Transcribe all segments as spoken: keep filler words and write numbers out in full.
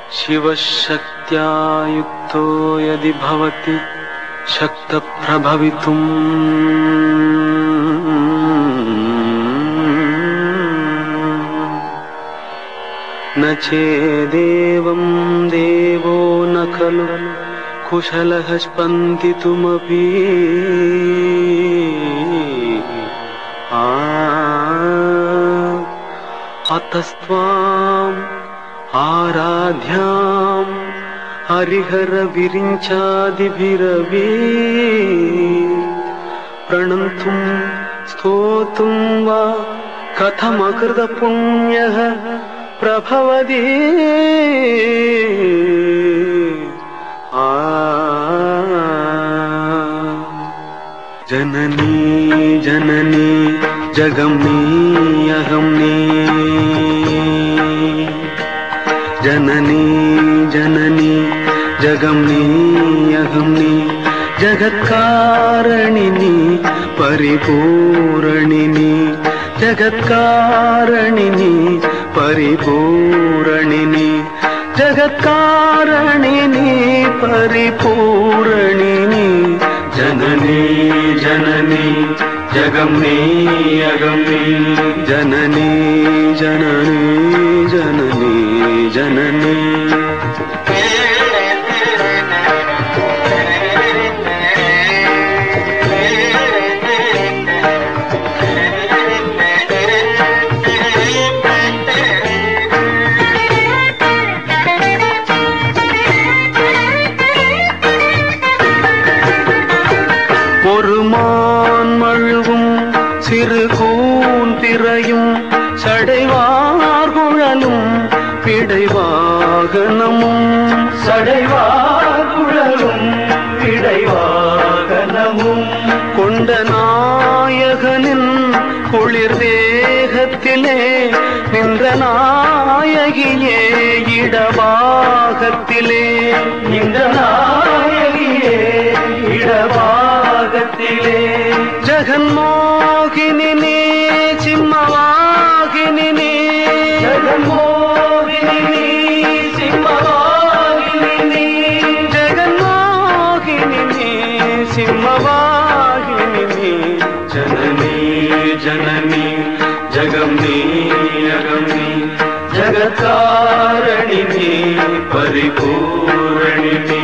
शिवशक्त्या युक्तो यदि भवति शक्तप्रभवितुम् न चेदेवं देवो न खलु कुशलः स्पन्दितुमपि अतस्त्वाम् आराध्याम् हरिहर विरिञ्चादिभिरपि प्रणन्तुं स्तोतुं वा कथमकृत पुण्यः प्रभवति आ जननी जननी जगम्नी अहम्नी जननी जननी जगम्नी अहम्नी जगत्कारणिनी परिपूरणिनी जगत्कारणिनी परिपूरणिनी जगत्कारणिनी परिपूरणिनी जननी जननी जगम्नी अगम्नी जननी जननी जननी जननी சிறுகூந்திரையும் சடைவார்குழலும் பிடைவாகனமும் சடைவார்குழலும் பிடைவாகனமும் கொண்ட நாயகனின் குளிர் தேகத்திலே நின்ற நாயகியே இடபாகத்திலே நின்ற நாயகியே இடபாகத்திலே ஜகன்மோகினி சிம்மவாகினி ஜகன்மோகினி சிம்மவாகினி ஜகன்மோகினி சிம்மவாகினி ஜனனி ஜனனி ஜகம்னி அகம்னி ஜகத்காரணினி பரிபூரணினி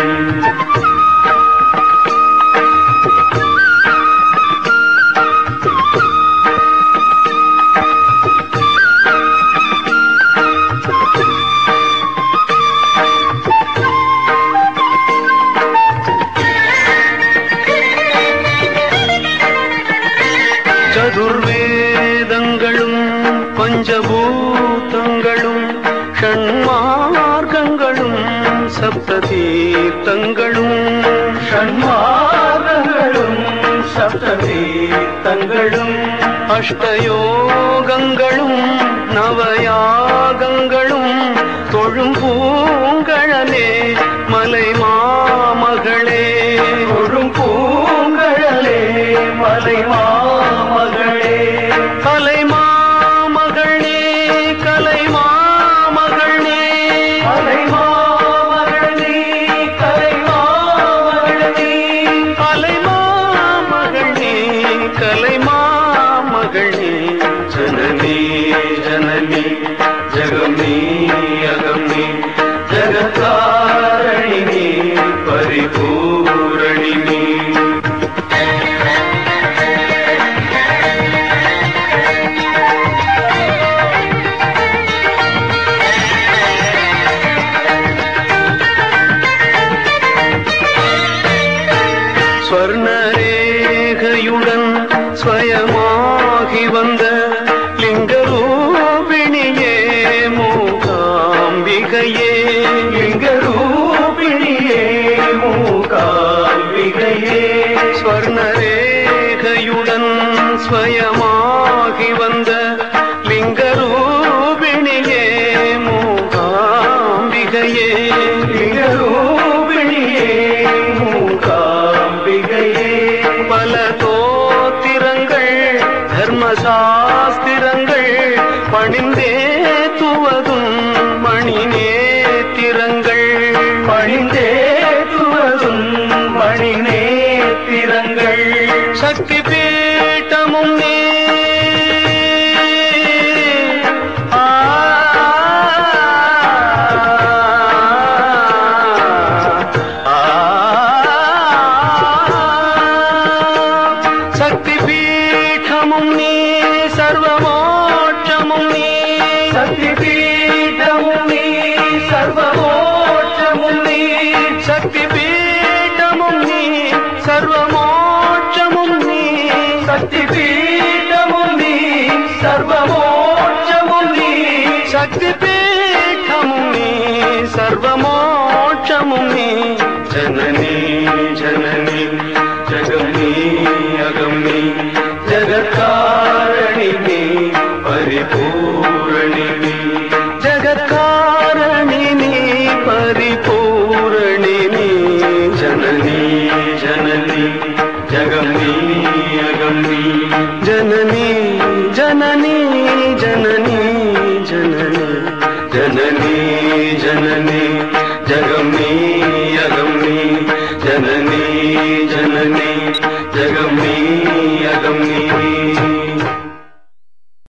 சதுர்வேதங்களும் பஞ்சபூதங்களும் ஷண்மார்க்கங்களும் சப்ததீர்த்தங்களும் ஷண்மார்க்கங்களும் சப்ததீர்த்தங்களும் அஷ்டயோகங்களும் நவயாகங்களும் தொழும் பூங்கழலே மலை மாமகளே தொழும் பூங்கழலே மலை மாமகளே கலை மாமகளே கலை மாமகளே கலை மாமகளே கலை மாமகளே கலை மாமகளே கலை மாமகளே ஜனனி ஜனனி ஜகம்னி அகம்னி ஜகத்காரணினி பரிபூ பீடமும் நீ சர்வமோட்சமும் நீ சக்தி பீடமும் நீ சர்வமோட்சமும் நீ சக்தி பீடமும் நீ சர்வமோட்சமும் நீ சக்தி பீடமும் நீ சர்வமோட்சமும் நீ ஜனனி